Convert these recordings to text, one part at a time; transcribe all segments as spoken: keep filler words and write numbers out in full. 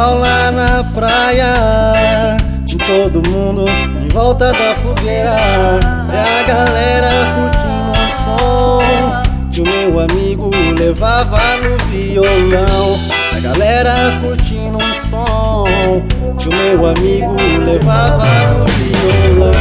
Luau lá na praia, com todo mundo em volta da fogueira. É a galera curtindo um som que o meu amigo levava no violão. A galera curtindo um som que o meu amigo levava no violão.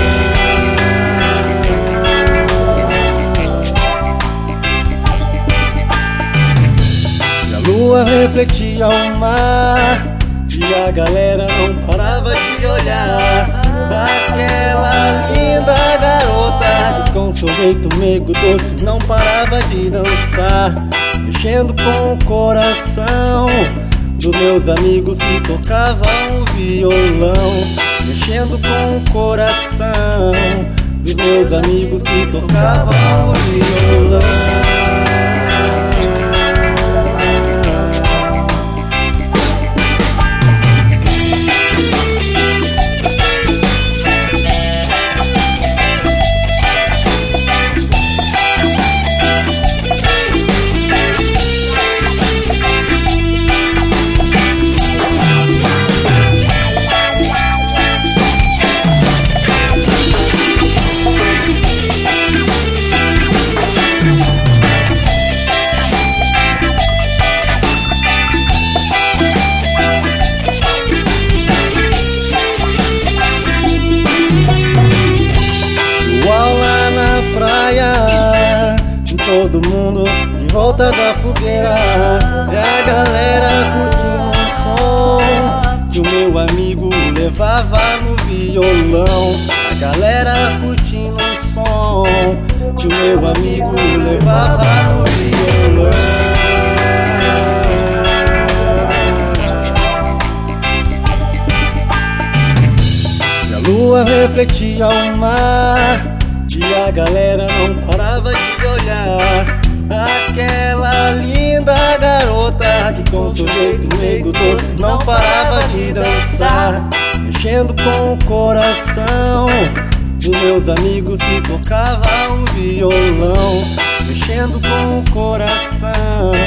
A lua refletia o mar e a galera não parava de olhar aquela linda garota que com seu jeito meigo doce não parava de dançar, mexendo com o coração dos meus amigos que tocavam violão, mexendo com o coração dos meus amigos que tocavam violão. Todo mundo em volta da fogueira. É a galera curtindo um som que o meu amigo levava no violão. A galera curtindo um som que o meu amigo levava no violão. E a lua refletia o mar e a galera não parava de olhar aquela linda garota que com seu jeito meigo doce não parava de dançar, mexendo com o coração dos meus amigos que tocavam violão, mexendo com o coração